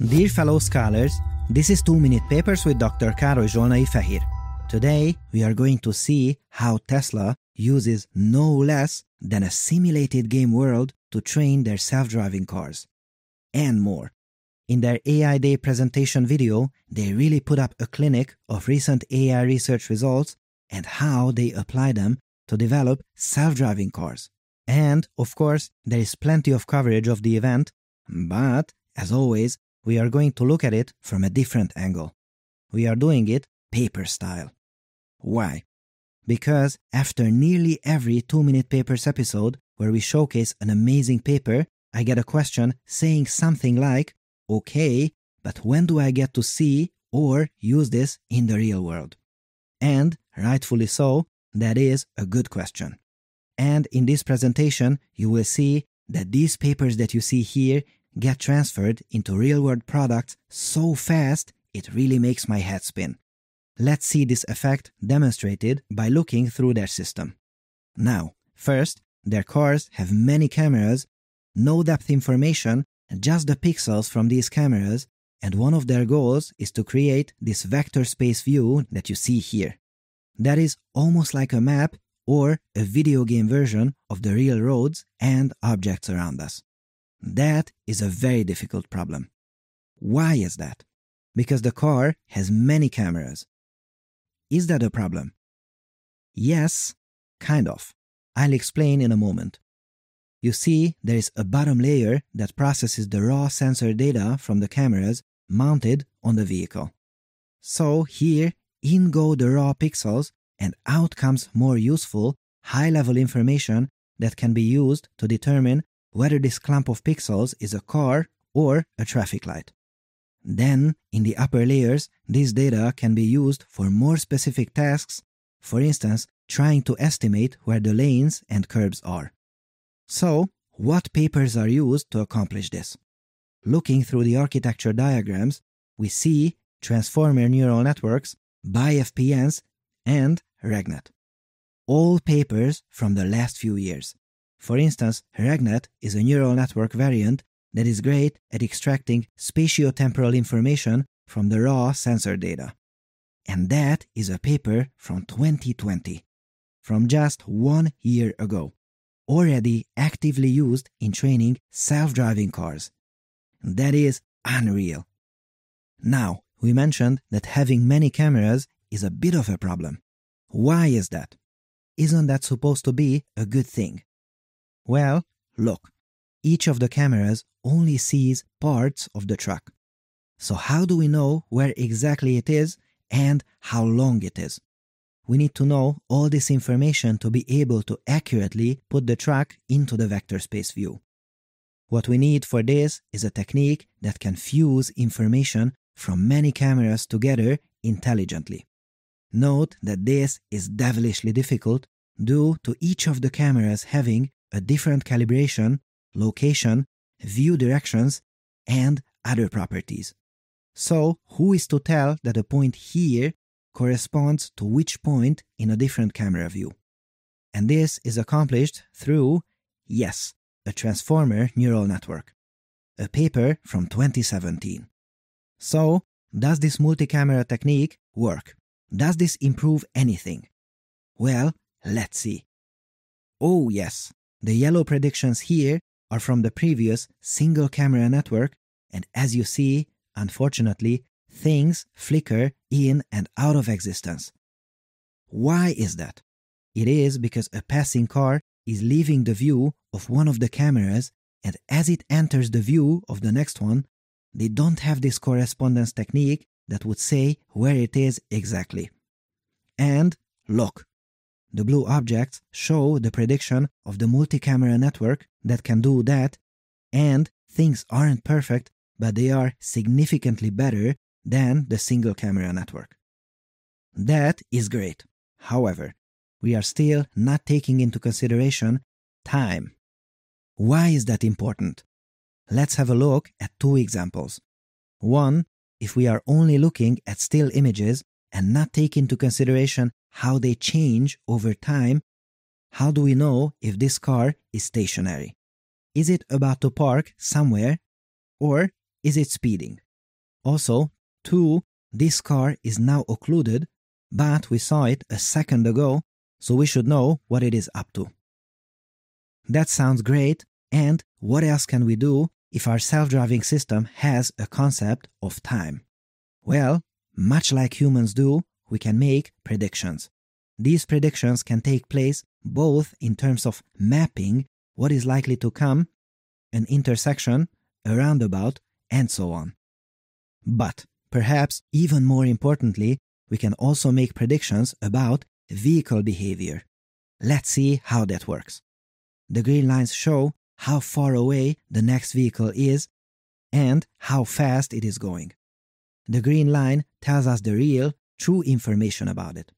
Dear fellow scholars, this is 2-Minute Papers with Dr. Károly Zsolnai Fehér. Today, we are going to see how Tesla uses no less than a simulated game world to train their self-driving cars. And more. In their AI Day presentation video, they really put up a clinic of recent AI research results and how they apply them to develop self-driving cars. And, of course, there is plenty of coverage of the event, but, as always, we are going to look at it from a different angle. We are doing it paper style. Why? Because after nearly every 2-Minute Papers episode where we showcase an amazing paper, I get a question saying something like, okay, but when do I get to see or use this in the real world? And, rightfully so, that is a good question. And in this presentation, you will see that these papers that you see here get transferred into real-world products so fast it really makes my head spin. Let's see this effect demonstrated by looking through their system. Now, first, their cars have many cameras, no depth information, just the pixels from these cameras, and one of their goals is to create this vector space view that you see here. That is almost like a map or a video game version of the real roads and objects around us. That is a very difficult problem. Why is that? Because the car has many cameras. Is that a problem? Yes, kind of. I'll explain in a moment. You see, there is a bottom layer that processes the raw sensor data from the cameras mounted on the vehicle. So here, in go the raw pixels, and out comes more useful, high-level information that can be used to determine whether this clump of pixels is a car or a traffic light. Then, in the upper layers, this data can be used for more specific tasks, for instance, trying to estimate where the lanes and curbs are. So, what papers are used to accomplish this? Looking through the architecture diagrams, we see transformer neural networks, BiFPNs, and RegNet. All papers from the last few years. For instance, RegNet is a neural network variant that is great at extracting spatiotemporal information from the raw sensor data. And that is a paper from 2020, from just 1 year ago, already actively used in training self-driving cars. That is unreal. Now, we mentioned that having many cameras is a bit of a problem. Why is that? Isn't that supposed to be a good thing? Well, look, each of the cameras only sees parts of the truck. So how do we know where exactly it is and how long it is? We need to know all this information to be able to accurately put the truck into the vector space view. What we need for this is a technique that can fuse information from many cameras together intelligently. Note that this is devilishly difficult due to each of the cameras having a different calibration, location, view directions, and other properties. So, who is to tell that a point here corresponds to which point in a different camera view? And this is accomplished through, yes, a transformer neural network, a paper from 2017. So, does this multi-camera technique work? Does this improve anything? Well, let's see. Oh yes, the yellow predictions here are from the previous single-camera network, and as you see, unfortunately, things flicker in and out of existence. Why is that? It is because a passing car is leaving the view of one of the cameras, and as it enters the view of the next one, they don't have this correspondence technique that would say where it is exactly. And look, the blue objects show the prediction of the multi-camera network that can do that, and things aren't perfect, but they are significantly better than the single-camera network. That is great. However, we are still not taking into consideration time. Why is that important? Let's have a look at 2 examples. One, if we are only looking at still images and not take into consideration how they change over time, how do we know if this car is stationary? Is it about to park somewhere, or is it speeding? Also, 2, this car is now occluded, but we saw it a second ago, so we should know what it is up to. That sounds great, and what else can we do if our self-driving system has a concept of time? Well, much like humans do, we can make predictions. These predictions can take place both in terms of mapping what is likely to come, an intersection, a roundabout, and so on. But perhaps even more importantly, we can also make predictions about vehicle behavior. Let's see how that works. The green lines show how far away the next vehicle is and how fast it is going. The green line tells us the real, true information about it.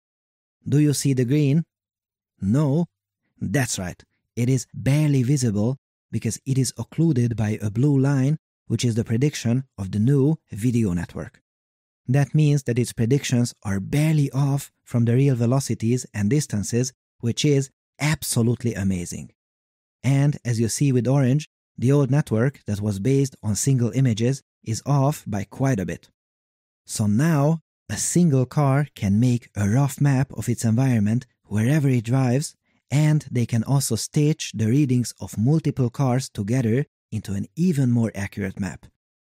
Do you see the green? No? That's right. It is barely visible because it is occluded by a blue line, which is the prediction of the new video network. That means that its predictions are barely off from the real velocities and distances, which is absolutely amazing. And as you see with orange, the old network that was based on single images is off by quite a bit. So now, a single car can make a rough map of its environment wherever it drives, and they can also stitch the readings of multiple cars together into an even more accurate map.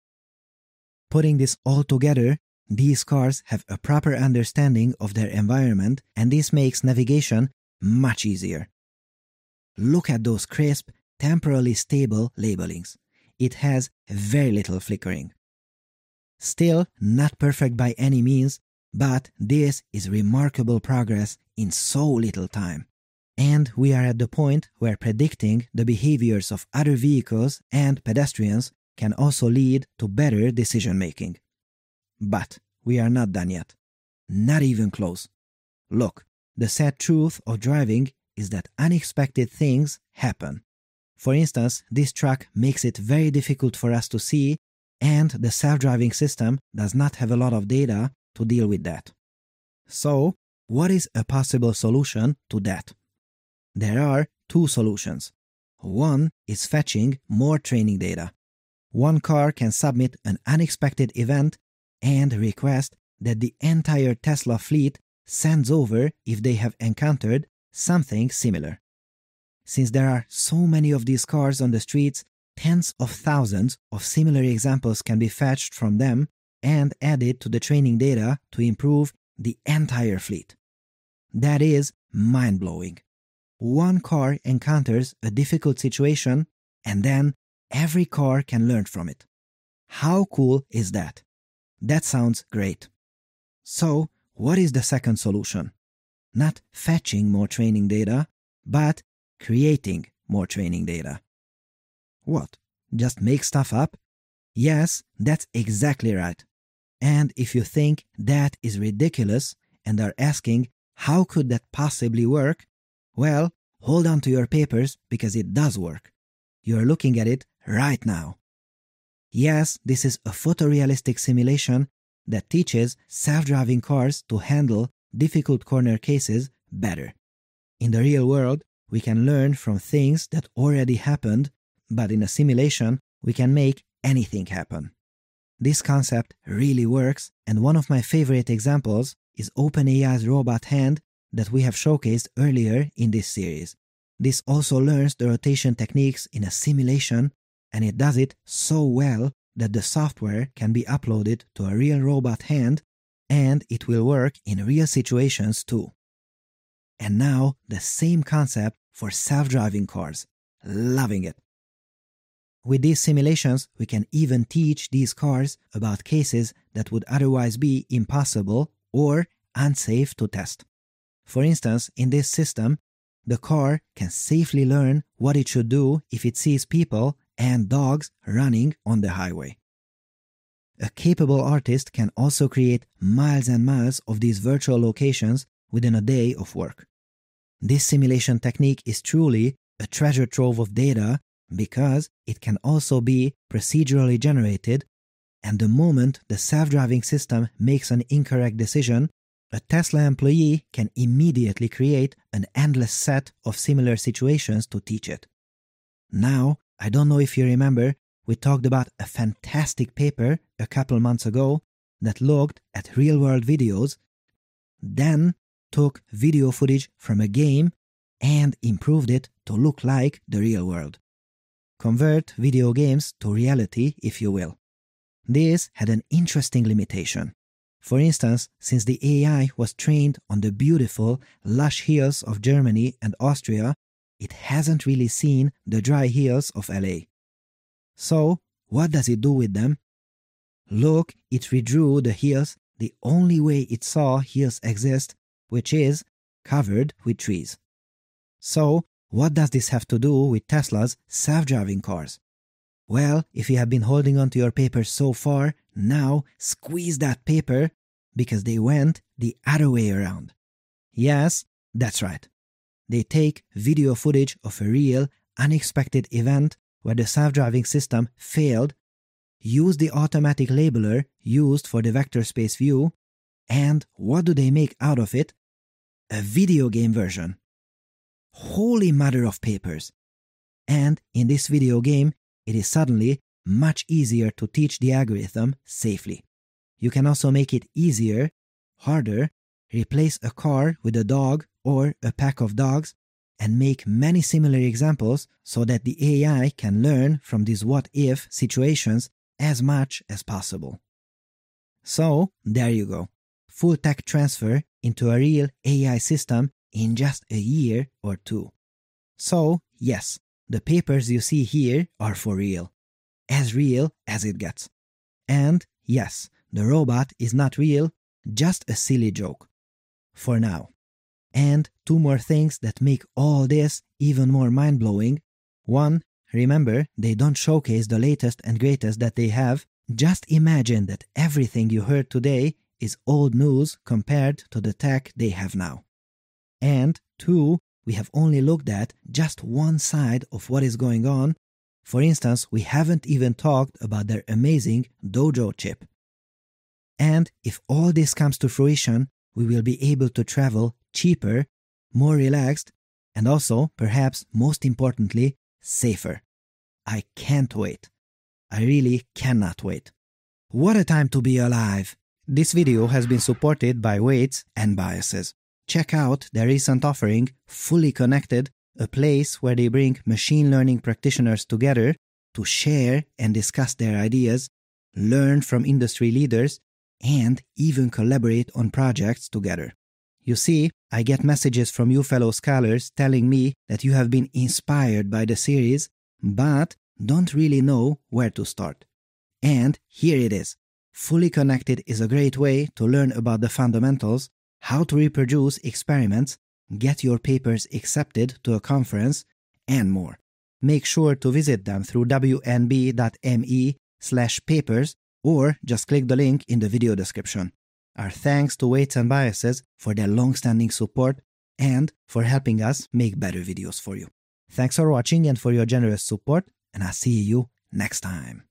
Putting this all together, these cars have a proper understanding of their environment, and this makes navigation much easier. Look at those crisp, temporally stable labelings. It has very little flickering. Still not perfect by any means, but this is remarkable progress in so little time. And we are at the point where predicting the behaviors of other vehicles and pedestrians can also lead to better decision making. But we are not done yet. Not even close. Look, the sad truth of driving is that unexpected things happen. For instance, this truck makes it very difficult for us to see, and the self-driving system does not have a lot of data to deal with that. So, what is a possible solution to that? There are 2 solutions. One is fetching more training data. One car can submit an unexpected event and request that the entire Tesla fleet sends over if they have encountered something similar. Since there are so many of these cars on the streets, tens of thousands of similar examples can be fetched from them and added to the training data to improve the entire fleet. That is mind-blowing. One car encounters a difficult situation, and then every car can learn from it. How cool is that? That sounds great. So, what is the second solution? Not fetching more training data, but creating more training data. What? Just make stuff up? Yes, that's exactly right. And if you think that is ridiculous and are asking, how could that possibly work? Well, hold on to your papers because it does work. You are looking at it right now. Yes, this is a photorealistic simulation that teaches self-driving cars to handle difficult corner cases better. In the real world, we can learn from things that already happened, but in a simulation, we can make anything happen. This concept really works, and one of my favorite examples is OpenAI's robot hand that we have showcased earlier in this series. This also learns the rotation techniques in a simulation, and it does it so well that the software can be uploaded to a real robot hand, and it will work in real situations too. And now the same concept for self-driving cars. Loving it. With these simulations, we can even teach these cars about cases that would otherwise be impossible or unsafe to test. For instance, in this system, the car can safely learn what it should do if it sees people and dogs running on the highway. A capable artist can also create miles and miles of these virtual locations within a day of work. This simulation technique is truly a treasure trove of data because it can also be procedurally generated, and the moment the self-driving system makes an incorrect decision, a Tesla employee can immediately create an endless set of similar situations to teach it. Now, I don't know if you remember, we talked about a fantastic paper a couple months ago that looked at real-world videos, then took video footage from a game and improved it to look like the real world. Convert video games to reality, if you will. This had an interesting limitation. For instance, since the AI was trained on the beautiful, lush hills of Germany and Austria, it hasn't really seen the dry hills of LA. So, what does it do with them? Look, it redrew the hills the only way it saw hills exist, which is covered with trees. So, what does this have to do with Tesla's self-driving cars? Well, if you have been holding on to your papers so far, now squeeze that paper, because they went the other way around. Yes, that's right. They take video footage of a real, unexpected event where the self-driving system failed, use the automatic labeler used for the vector space view, and what do they make out of it? A video game version. Holy mother of papers! And in this video game, it is suddenly much easier to teach the algorithm safely. You can also make it easier, harder, replace a car with a dog or a pack of dogs, and make many similar examples so that the AI can learn from these what-if situations as much as possible. So, there you go. Full tech transfer into a real AI system in just a year or two. So, yes, the papers you see here are for real. As real as it gets. And yes, the robot is not real, just a silly joke. For now. And two more things that make all this even more mind-blowing. One, remember, they don't showcase the latest and greatest that they have. Just imagine that everything you heard today is old news compared to the tech they have now. And two, we have only looked at just one side of what is going on. For instance, we haven't even talked about their amazing Dojo chip. And if all this comes to fruition, we will be able to travel cheaper, more relaxed, and also, perhaps most importantly, safer. I can't wait. I really cannot wait. What a time to be alive! This video has been supported by Weights and Biases. Check out their recent offering, Fully Connected, a place where they bring machine learning practitioners together to share and discuss their ideas, learn from industry leaders, and even collaborate on projects together. You see, I get messages from you fellow scholars telling me that you have been inspired by the series, but don't really know where to start. And here it is. Fully Connected is a great way to learn about the fundamentals, how to reproduce experiments, get your papers accepted to a conference, and more. Make sure to visit them through wnb.me/papers or just click the link in the video description. Our thanks to Weights and Biases for their long-standing support and for helping us make better videos for you. Thanks for watching and for your generous support, and I'll see you next time.